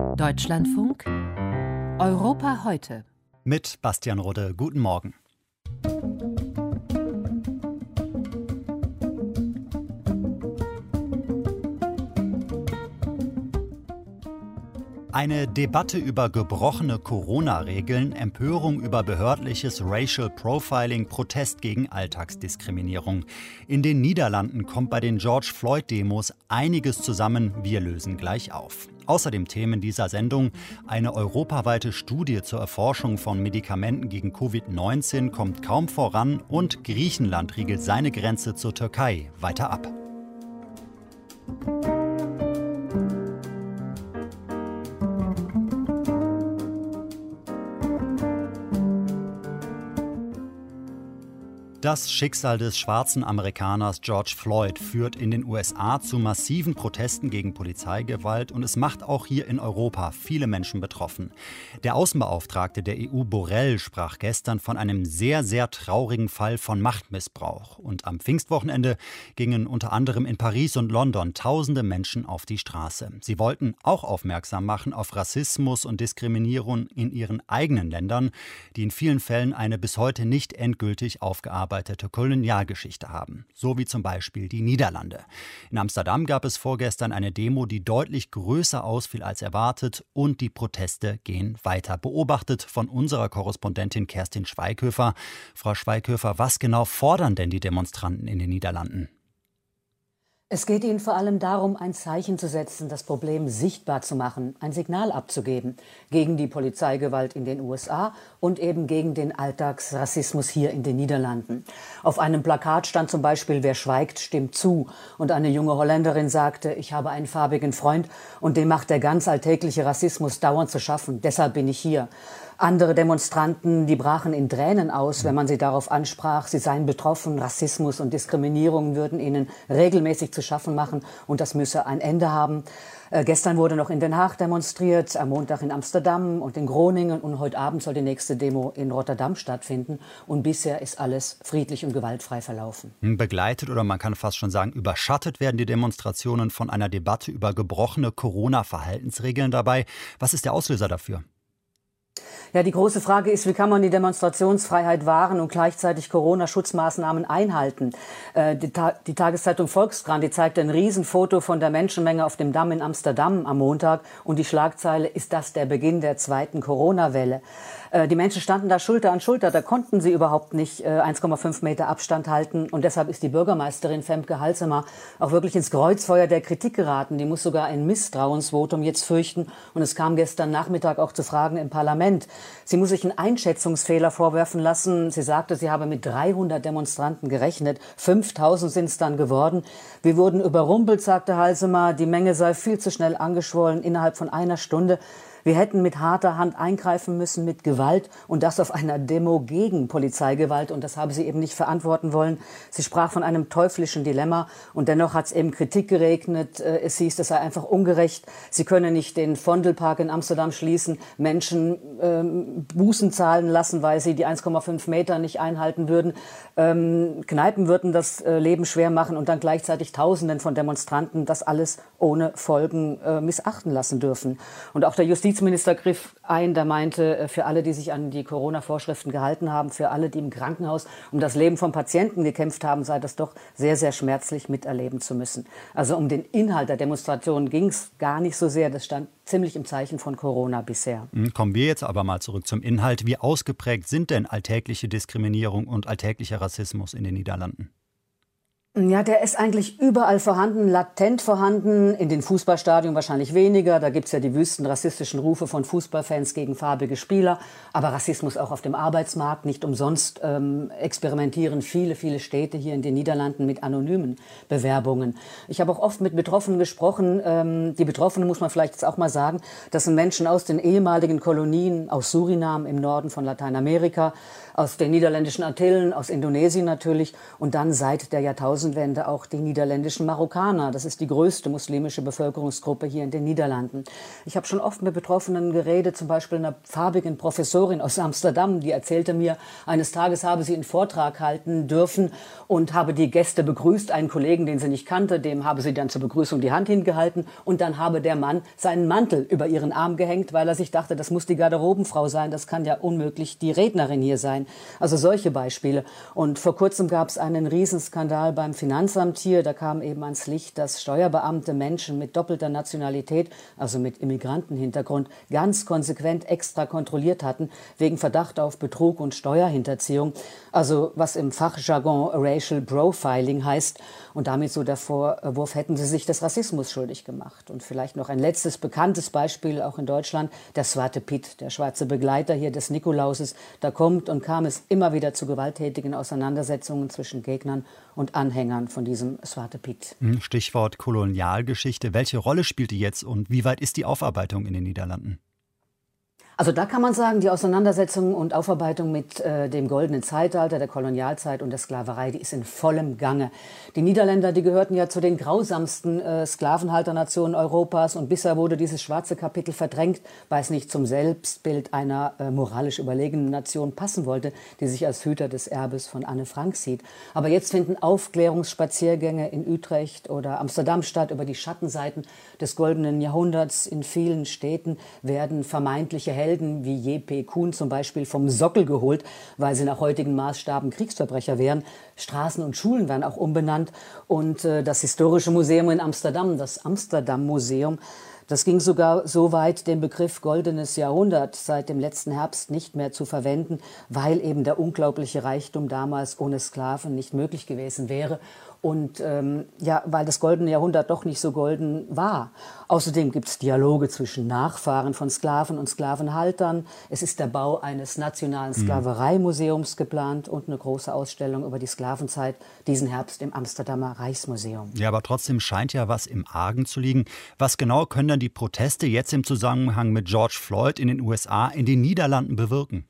Deutschlandfunk Europa heute. Mit Bastian Rode. Guten Morgen. Eine Debatte über gebrochene Corona-Regeln, Empörung über behördliches Racial Profiling, Protest gegen Alltagsdiskriminierung. In den Niederlanden kommt bei den George Floyd-Demos einiges zusammen. Wir lösen gleich auf. Außerdem Themen dieser Sendung: eine europaweite Studie zur Erforschung von Medikamenten gegen Covid-19 kommt kaum voran und Griechenland riegelt seine Grenze zur Türkei weiter ab. Das Schicksal des schwarzen Amerikaners George Floyd führt in den USA zu massiven Protesten gegen Polizeigewalt und es macht auch hier in Europa viele Menschen betroffen. Der Außenbeauftragte der EU Borrell sprach gestern von einem sehr, sehr traurigen Fall von Machtmissbrauch. Und am Pfingstwochenende gingen unter anderem in Paris und London tausende Menschen auf die Straße. Sie wollten auch aufmerksam machen auf Rassismus und Diskriminierung in ihren eigenen Ländern, die in vielen Fällen eine bis heute nicht endgültig aufgearbeitete Kolonialgeschichte haben, so wie zum Beispiel die Niederlande. In Amsterdam gab es vorgestern eine Demo, die deutlich größer ausfiel als erwartet, und die Proteste gehen weiter. Beobachtet von unserer Korrespondentin Kerstin Schweighöfer. Frau Schweighöfer, was genau fordern denn die Demonstranten in den Niederlanden? Es geht ihnen vor allem darum, ein Zeichen zu setzen, das Problem sichtbar zu machen, ein Signal abzugeben gegen die Polizeigewalt in den USA und eben gegen den Alltagsrassismus hier in den Niederlanden. Auf einem Plakat stand zum Beispiel: Wer schweigt, stimmt zu. Und eine junge Holländerin sagte: Ich habe einen farbigen Freund und dem macht der ganz alltägliche Rassismus dauernd zu schaffen. Deshalb bin ich hier. Andere Demonstranten, die brachen in Tränen aus, wenn man sie darauf ansprach, sie seien betroffen, Rassismus und Diskriminierung würden ihnen regelmäßig zu schaffen machen und das müsse ein Ende haben. Gestern wurde noch in Den Haag demonstriert, am Montag in Amsterdam und in Groningen und heute Abend soll die nächste Demo in Rotterdam stattfinden. Und bisher ist alles friedlich und gewaltfrei verlaufen. Begleitet oder man kann fast schon sagen, überschattet werden die Demonstrationen von einer Debatte über gebrochene Corona-Verhaltensregeln dabei. Was ist der Auslöser dafür? Ja, die große Frage ist, wie kann man die Demonstrationsfreiheit wahren und gleichzeitig Corona-Schutzmaßnahmen einhalten? Die Tageszeitung Volkskrant, die zeigt ein Riesenfoto von der Menschenmenge auf dem Damm in Amsterdam am Montag. Und die Schlagzeile: Ist das der Beginn der zweiten Corona-Welle? Die Menschen standen da Schulter an Schulter, da konnten sie überhaupt nicht 1,5 Meter Abstand halten. Und deshalb ist die Bürgermeisterin Femke Halsema auch wirklich ins Kreuzfeuer der Kritik geraten. Die muss sogar ein Misstrauensvotum jetzt fürchten. Und es kam gestern Nachmittag auch zu Fragen im Parlament. Sie muss sich einen Einschätzungsfehler vorwerfen lassen. Sie sagte, sie habe mit 300 Demonstranten gerechnet. 5000 sind es dann geworden. Wir wurden überrumpelt, sagte Halsema. Die Menge sei viel zu schnell angeschwollen innerhalb von einer Stunde. Wir hätten mit harter Hand eingreifen müssen, mit Gewalt, und das auf einer Demo gegen Polizeigewalt. Und das habe sie eben nicht verantworten wollen. Sie sprach von einem teuflischen Dilemma. Und dennoch hat es eben Kritik geregnet. Es hieß, das sei einfach ungerecht. Sie könne nicht den Vondelpark in Amsterdam schließen, Menschen Bußen zahlen lassen, weil sie die 1,5 Meter nicht einhalten würden. Kneipen würden das Leben schwer machen und dann gleichzeitig Tausenden von Demonstranten das alles ohne Folgen missachten lassen dürfen. Und auch der Justizminister griff ein, der meinte, für alle, die sich an die Corona-Vorschriften gehalten haben, für alle, die im Krankenhaus um das Leben von Patienten gekämpft haben, sei das doch sehr, sehr schmerzlich miterleben zu müssen. Also um den Inhalt der Demonstration ging es gar nicht so sehr. Das stand ziemlich im Zeichen von Corona bisher. Kommen wir jetzt aber mal zurück zum Inhalt. Wie ausgeprägt sind denn alltägliche Diskriminierung und alltäglicher Rassismus in den Niederlanden? Ja, der ist eigentlich überall vorhanden, latent vorhanden, in den Fußballstadien wahrscheinlich weniger. Da gibt's ja die wüsten rassistischen Rufe von Fußballfans gegen farbige Spieler. Aber Rassismus auch auf dem Arbeitsmarkt. Nicht umsonst experimentieren viele, viele Städte hier in den Niederlanden mit anonymen Bewerbungen. Ich habe auch oft mit Betroffenen gesprochen. Die Betroffenen, muss man vielleicht jetzt auch mal sagen, das sind Menschen aus den ehemaligen Kolonien, aus Suriname im Norden von Lateinamerika, aus den niederländischen Antillen, aus Indonesien natürlich und dann seit der Jahrtausendwende Jahrtausendwende auch die niederländischen Marokkaner. Das ist die größte muslimische Bevölkerungsgruppe hier in den Niederlanden. Ich habe schon oft mit Betroffenen geredet, zum Beispiel einer farbigen Professorin aus Amsterdam, die erzählte mir, eines Tages habe sie einen Vortrag halten dürfen und habe die Gäste begrüßt, einen Kollegen, den sie nicht kannte, dem habe sie dann zur Begrüßung die Hand hingehalten und dann habe der Mann seinen Mantel über ihren Arm gehängt, weil er sich dachte, das muss die Garderobenfrau sein, das kann ja unmöglich die Rednerin hier sein. Also solche Beispiele. Und vor kurzem gab es einen Riesenskandal beim Finanzamt hier. Da kam eben ans Licht, dass Steuerbeamte Menschen mit doppelter Nationalität, also mit Immigrantenhintergrund, ganz konsequent extra kontrolliert hatten, wegen Verdacht auf Betrug und Steuerhinterziehung. Also was im Fachjargon Racial Profiling heißt. Und damit so der Vorwurf, hätten sie sich des Rassismus schuldig gemacht. Und vielleicht noch ein letztes bekanntes Beispiel, auch in Deutschland, der Swarte Piet, der schwarze Begleiter hier des Nikolauses. Da kommt und kam es immer wieder zu gewalttätigen Auseinandersetzungen zwischen Gegnern und Anhängern von diesem Swarte Piet. Stichwort Kolonialgeschichte. Welche Rolle spielt die jetzt und wie weit ist die Aufarbeitung in den Niederlanden? Also da kann man sagen, die Auseinandersetzung und Aufarbeitung mit dem goldenen Zeitalter, der Kolonialzeit und der Sklaverei, die ist in vollem Gange. Die Niederländer, die gehörten ja zu den grausamsten Sklavenhalternationen Europas und bisher wurde dieses schwarze Kapitel verdrängt, weil es nicht zum Selbstbild einer moralisch überlegenen Nation passen wollte, die sich als Hüter des Erbes von Anne Frank sieht. Aber jetzt finden Aufklärungsspaziergänge in Utrecht oder Amsterdam statt über die Schattenseiten des goldenen Jahrhunderts. In vielen Städten werden vermeintliche Helden wie J.P. Koen zum Beispiel vom Sockel geholt, weil sie nach heutigen Maßstaben Kriegsverbrecher wären. Straßen und Schulen werden auch umbenannt. Und das Historische Museum in Amsterdam, das Amsterdam-Museum, das ging sogar so weit, den Begriff goldenes Jahrhundert seit dem letzten Herbst nicht mehr zu verwenden, weil eben der unglaubliche Reichtum damals ohne Sklaven nicht möglich gewesen wäre. Und weil das goldene Jahrhundert doch nicht so golden war. Außerdem gibt es Dialoge zwischen Nachfahren von Sklaven und Sklavenhaltern. Es ist der Bau eines nationalen Sklavereimuseums geplant und eine große Ausstellung über die Sklavenzeit diesen Herbst im Amsterdamer Rijksmuseum. Ja, aber trotzdem scheint ja was im Argen zu liegen. Was genau können dann die Proteste jetzt im Zusammenhang mit George Floyd in den USA in den Niederlanden bewirken?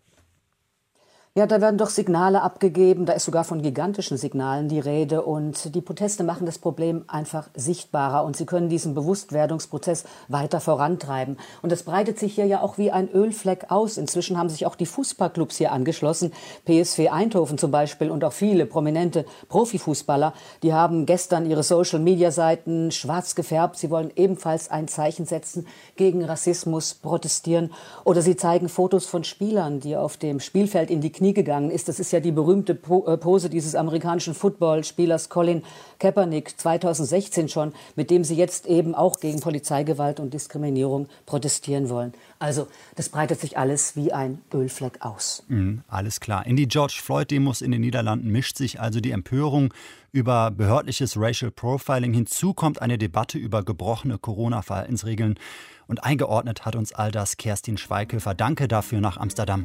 Ja, da werden doch Signale abgegeben, da ist sogar von gigantischen Signalen die Rede und die Proteste machen das Problem einfach sichtbarer und sie können diesen Bewusstwerdungsprozess weiter vorantreiben. Und das breitet sich hier ja auch wie ein Ölfleck aus. Inzwischen haben sich auch die Fußballclubs hier angeschlossen, PSV Eindhoven zum Beispiel und auch viele prominente Profifußballer, die haben gestern ihre Social-Media-Seiten schwarz gefärbt. Sie wollen ebenfalls ein Zeichen setzen, gegen Rassismus protestieren oder sie zeigen Fotos von Spielern, die auf dem Spielfeld in die Knie gegangen ist. Das ist ja die berühmte Pose dieses amerikanischen Footballspielers Colin Kaepernick 2016 schon, mit dem sie jetzt eben auch gegen Polizeigewalt und Diskriminierung protestieren wollen. Also das breitet sich alles wie ein Ölfleck aus. Alles klar. In die George Floyd-Demos in den Niederlanden mischt sich also die Empörung über behördliches Racial Profiling. Hinzu kommt eine Debatte über gebrochene Corona-Verhaltensregeln. Und eingeordnet hat uns all das Kerstin Schweighöfer. Danke dafür nach Amsterdam.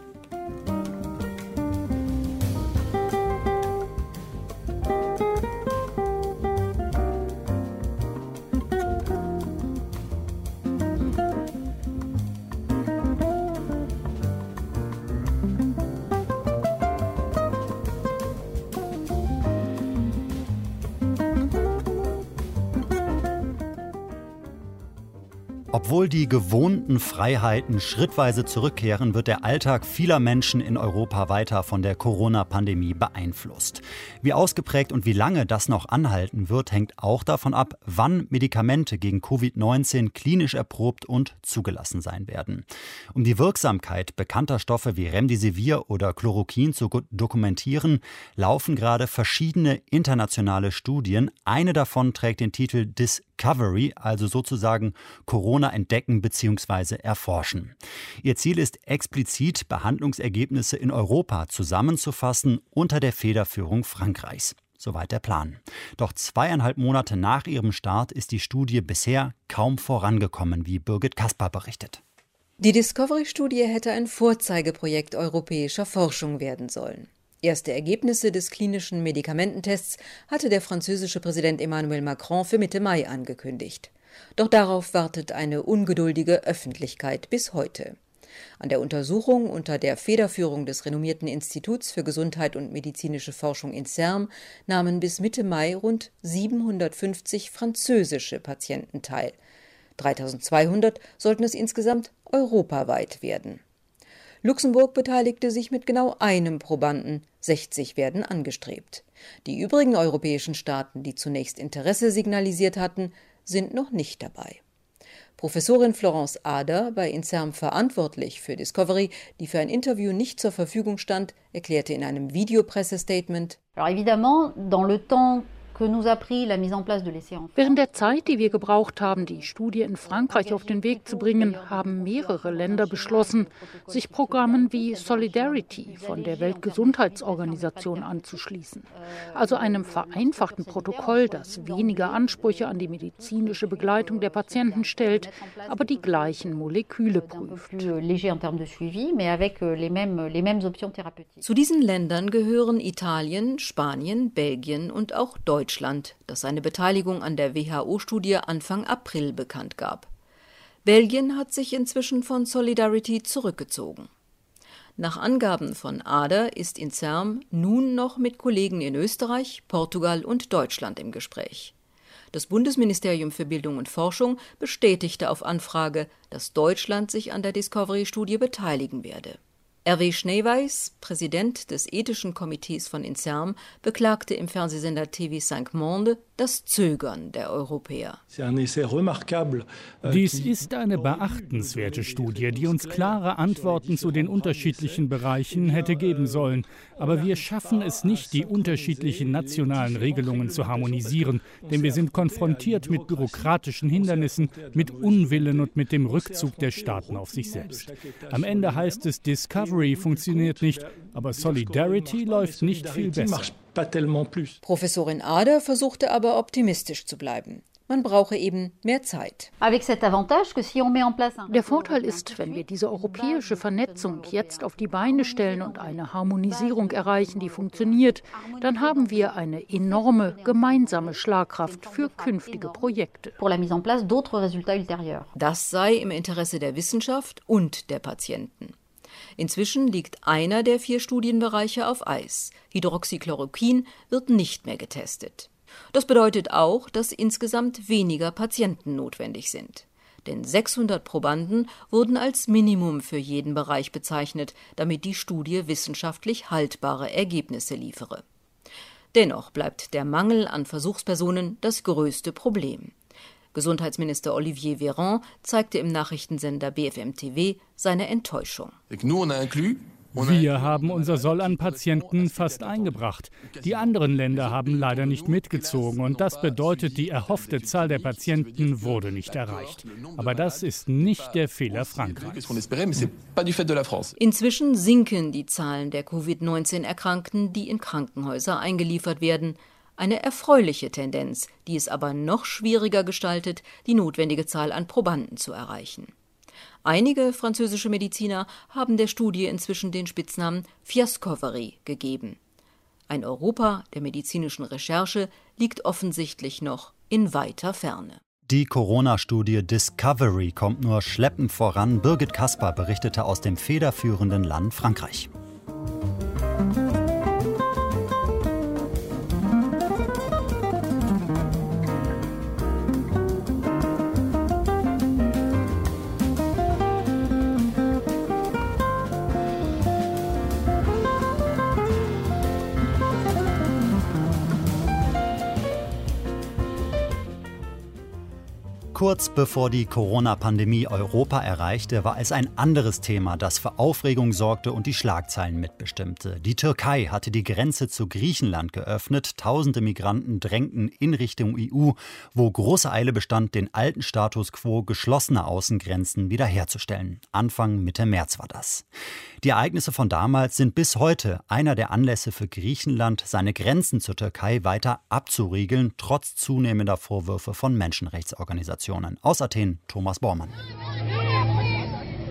Obwohl die gewohnten Freiheiten schrittweise zurückkehren, wird der Alltag vieler Menschen in Europa weiter von der Corona-Pandemie beeinflusst. Wie ausgeprägt und wie lange das noch anhalten wird, hängt auch davon ab, wann Medikamente gegen Covid-19 klinisch erprobt und zugelassen sein werden. Um die Wirksamkeit bekannter Stoffe wie Remdesivir oder Chloroquin zu dokumentieren, laufen gerade verschiedene internationale Studien. Eine davon trägt den Titel Discovery, also sozusagen Corona entdecken bzw. erforschen. Ihr Ziel ist explizit, Behandlungsergebnisse in Europa zusammenzufassen unter der Federführung Frankreichs. Soweit der Plan. Doch 2,5 Monate nach ihrem Start ist die Studie bisher kaum vorangekommen, wie Birgit Caspar berichtet. Die Discovery-Studie hätte ein Vorzeigeprojekt europäischer Forschung werden sollen. Erste Ergebnisse des klinischen Medikamententests hatte der französische Präsident Emmanuel Macron für Mitte Mai angekündigt. Doch darauf wartet eine ungeduldige Öffentlichkeit bis heute. An der Untersuchung unter der Federführung des renommierten Instituts für Gesundheit und medizinische Forschung INSERM nahmen bis Mitte Mai rund 750 französische Patienten teil. 3.200 sollten es insgesamt europaweit werden. Luxemburg beteiligte sich mit genau einem Probanden, 60 werden angestrebt. Die übrigen europäischen Staaten, die zunächst Interesse signalisiert hatten, sind noch nicht dabei. Professorin Florence Ader, bei INSERM verantwortlich für Discovery, die für ein Interview nicht zur Verfügung stand, erklärte in einem Videopressestatement: Während der Zeit, die wir gebraucht haben, die Studie in Frankreich auf den Weg zu bringen, haben mehrere Länder beschlossen, sich Programmen wie Solidarity von der Weltgesundheitsorganisation anzuschließen. Also einem vereinfachten Protokoll, das weniger Ansprüche an die medizinische Begleitung der Patienten stellt, aber die gleichen Moleküle prüft. Zu diesen Ländern gehören Italien, Spanien, Belgien und auch Deutschland, das seine Beteiligung an der WHO-Studie Anfang April bekannt gab. Belgien hat sich inzwischen von Solidarity zurückgezogen. Nach Angaben von Ader ist INSERM nun noch mit Kollegen in Österreich, Portugal und Deutschland im Gespräch. Das Bundesministerium für Bildung und Forschung bestätigte auf Anfrage, dass Deutschland sich an der Discovery-Studie beteiligen werde. Hervé Schneeweis, Präsident des Ethischen Komitees von INSERM, beklagte im Fernsehsender TV5 Monde das Zögern der Europäer. Dies ist eine beachtenswerte Studie, die uns klare Antworten zu den unterschiedlichen Bereichen hätte geben sollen. Aber wir schaffen es nicht, die unterschiedlichen nationalen Regelungen zu harmonisieren, denn wir sind konfrontiert mit bürokratischen Hindernissen, mit Unwillen und mit dem Rückzug der Staaten auf sich selbst. Am Ende heißt es, Discovery funktioniert nicht, aber Solidarity läuft nicht viel besser. Professorin Ader versuchte aber optimistisch zu bleiben. Man brauche eben mehr Zeit. Der Vorteil ist, wenn wir diese europäische Vernetzung jetzt auf die Beine stellen und eine Harmonisierung erreichen, die funktioniert, dann haben wir eine enorme gemeinsame Schlagkraft für künftige Projekte. Das sei im Interesse der Wissenschaft und der Patienten. Inzwischen liegt einer der 4 Studienbereiche auf Eis. Hydroxychloroquin wird nicht mehr getestet. Das bedeutet auch, dass insgesamt weniger Patienten notwendig sind. Denn 600 Probanden wurden als Minimum für jeden Bereich bezeichnet, damit die Studie wissenschaftlich haltbare Ergebnisse liefere. Dennoch bleibt der Mangel an Versuchspersonen das größte Problem. Gesundheitsminister Olivier Véran zeigte im Nachrichtensender BFM TV seine Enttäuschung. Wir haben unser Soll an Patienten fast eingebracht. Die anderen Länder haben leider nicht mitgezogen und das bedeutet, die erhoffte Zahl der Patienten wurde nicht erreicht. Aber das ist nicht der Fehler Frankreichs. Inzwischen sinken die Zahlen der Covid-19-Erkrankten, die in Krankenhäuser eingeliefert werden. Eine erfreuliche Tendenz, die es aber noch schwieriger gestaltet, die notwendige Zahl an Probanden zu erreichen. Einige französische Mediziner haben der Studie inzwischen den Spitznamen Fiascovery gegeben. Ein Europa der medizinischen Recherche liegt offensichtlich noch in weiter Ferne. Die Corona-Studie Discovery kommt nur schleppend voran. Birgit Caspar berichtete aus dem federführenden Land Frankreich. Kurz bevor die Corona-Pandemie Europa erreichte, war es ein anderes Thema, das für Aufregung sorgte und die Schlagzeilen mitbestimmte. Die Türkei hatte die Grenze zu Griechenland geöffnet. Tausende Migranten drängten in Richtung EU, wo große Eile bestand, den alten Status quo geschlossener Außengrenzen wiederherzustellen. Anfang Mitte März war das. Die Ereignisse von damals sind bis heute einer der Anlässe für Griechenland, seine Grenzen zur Türkei weiter abzuriegeln, trotz zunehmender Vorwürfe von Menschenrechtsorganisationen. Aus Athen, Thomas Bormann.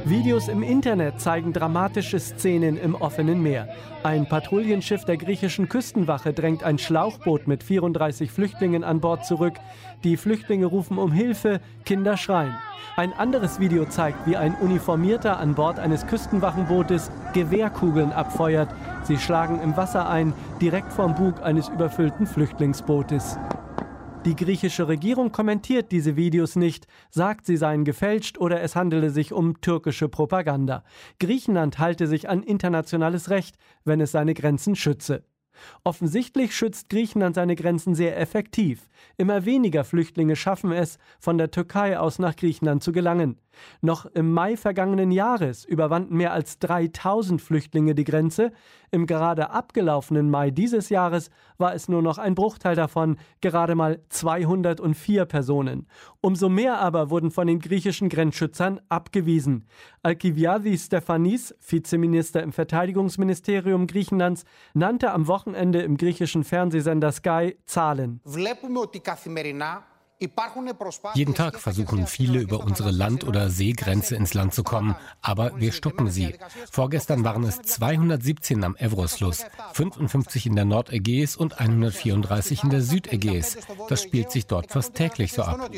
Videos im Internet zeigen dramatische Szenen im offenen Meer. Ein Patrouillenschiff der griechischen Küstenwache drängt ein Schlauchboot mit 34 Flüchtlingen an Bord zurück. Die Flüchtlinge rufen um Hilfe, Kinder schreien. Ein anderes Video zeigt, wie ein Uniformierter an Bord eines Küstenwachenbootes Gewehrkugeln abfeuert. Sie schlagen im Wasser ein, direkt vorm Bug eines überfüllten Flüchtlingsbootes. Die griechische Regierung kommentiert diese Videos nicht, sagt, sie seien gefälscht oder es handele sich um türkische Propaganda. Griechenland halte sich an internationales Recht, wenn es seine Grenzen schütze. Offensichtlich schützt Griechenland seine Grenzen sehr effektiv. Immer weniger Flüchtlinge schaffen es, von der Türkei aus nach Griechenland zu gelangen. Noch im Mai vergangenen Jahres überwanden mehr als 3000 Flüchtlinge die Grenze. Im gerade abgelaufenen Mai dieses Jahres war es nur noch ein Bruchteil davon, gerade mal 204 Personen. Umso mehr aber wurden von den griechischen Grenzschützern abgewiesen. Alkiviadis Stefanis, Vizeminister im Verteidigungsministerium Griechenlands, nannte am Wochenende im griechischen Fernsehsender Sky Zahlen. Jeden Tag versuchen viele über unsere Land- oder Seegrenze ins Land zu kommen, aber wir stoppen sie. Vorgestern waren es 217 am Evros-Fluss, 55 in der Nordägäis und 134 in der Südägäis. Das spielt sich dort fast täglich so ab.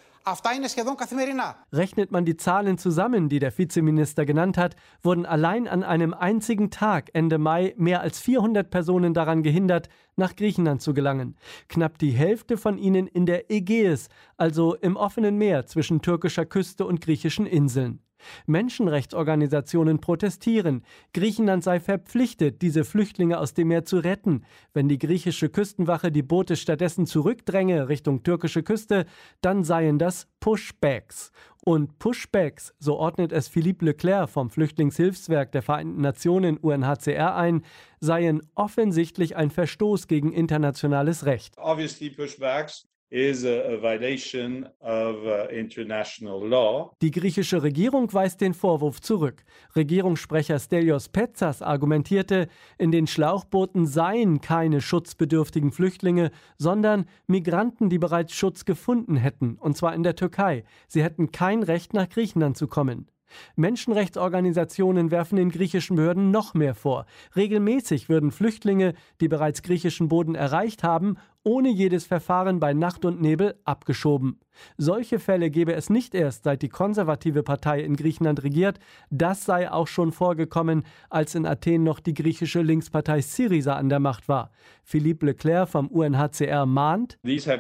Rechnet man die Zahlen zusammen, die der Vizeminister genannt hat, wurden allein an einem einzigen Tag Ende Mai mehr als 400 Personen daran gehindert, nach Griechenland zu gelangen. Knapp die Hälfte von ihnen in der Ägäis, also im offenen Meer zwischen türkischer Küste und griechischen Inseln. Menschenrechtsorganisationen protestieren. Griechenland sei verpflichtet, diese Flüchtlinge aus dem Meer zu retten. Wenn die griechische Küstenwache die Boote stattdessen zurückdränge Richtung türkische Küste, dann seien das Pushbacks. Und Pushbacks, so ordnet es Philippe Leclerc vom Flüchtlingshilfswerk der Vereinten Nationen UNHCR ein, seien offensichtlich ein Verstoß gegen internationales Recht. Obviously pushbacks is a violation of international law. Die griechische Regierung weist den Vorwurf zurück. Regierungssprecher Stelios Petzas argumentierte, in den Schlauchbooten seien keine schutzbedürftigen Flüchtlinge, sondern Migranten, die bereits Schutz gefunden hätten, und zwar in der Türkei. Sie hätten kein Recht, nach Griechenland zu kommen. Menschenrechtsorganisationen werfen den griechischen Behörden noch mehr vor. Regelmäßig würden Flüchtlinge, die bereits griechischen Boden erreicht haben, ohne jedes Verfahren bei Nacht und Nebel abgeschoben. Solche Fälle gebe es nicht erst, seit die konservative Partei in Griechenland regiert. Das sei auch schon vorgekommen, als in Athen noch die griechische Linkspartei Syriza an der Macht war. Philippe Leclerc vom UNHCR mahnt: Diese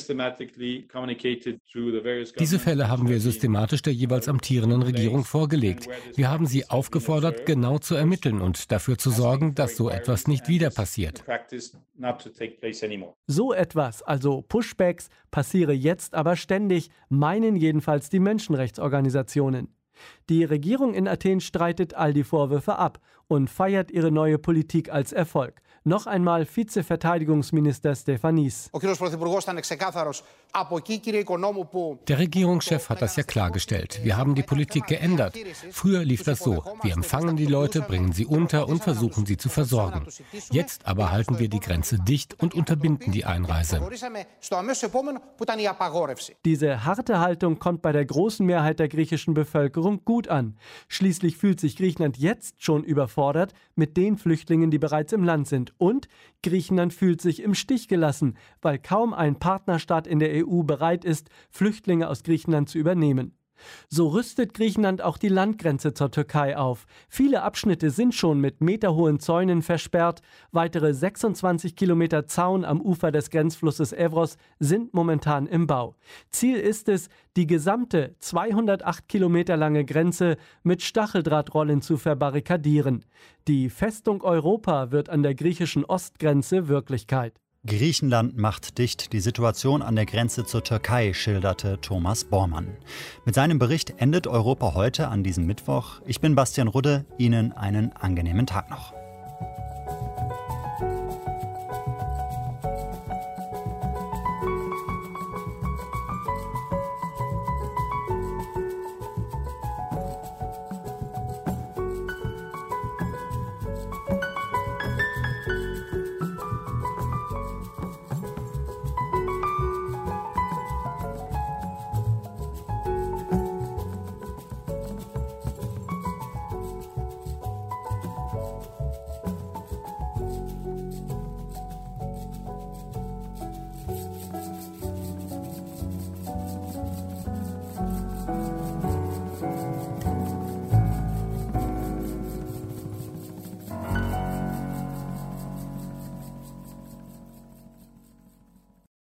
Fälle haben wir systematisch der jeweils amtierenden Regierung vorgelegt. Wir haben sie aufgefordert, genau zu ermitteln und dafür zu sorgen, dass so etwas nicht wieder passiert. So etwas, also Pushbacks, passiere jetzt aber ständig, meinen jedenfalls die Menschenrechtsorganisationen. Die Regierung in Athen streitet all die Vorwürfe ab und feiert ihre neue Politik als Erfolg. Noch einmal Vizeverteidigungsminister Stefanis. Der Regierungschef hat das ja klargestellt. Wir haben die Politik geändert. Früher lief das so. Wir empfangen die Leute, bringen sie unter und versuchen sie zu versorgen. Jetzt aber halten wir die Grenze dicht und unterbinden die Einreise. Diese harte Haltung kommt bei der großen Mehrheit der griechischen Bevölkerung gut an. Schließlich fühlt sich Griechenland jetzt schon überfordert mit den Flüchtlingen, die bereits im Land sind. Und Griechenland fühlt sich im Stich gelassen, weil kaum ein Partnerstaat in der EU bereit ist, Flüchtlinge aus Griechenland zu übernehmen. So rüstet Griechenland auch die Landgrenze zur Türkei auf. Viele Abschnitte sind schon mit meterhohen Zäunen versperrt. Weitere 26 Kilometer Zaun am Ufer des Grenzflusses Evros sind momentan im Bau. Ziel ist es, die gesamte 208 Kilometer lange Grenze mit Stacheldrahtrollen zu verbarrikadieren. Die Festung Europa wird an der griechischen Ostgrenze Wirklichkeit. Griechenland macht dicht. Die Situation an der Grenze zur Türkei, schilderte Thomas Bormann. Mit seinem Bericht endet Europa heute an diesem Mittwoch. Ich bin Bastian Rudde. Ihnen einen angenehmen Tag noch.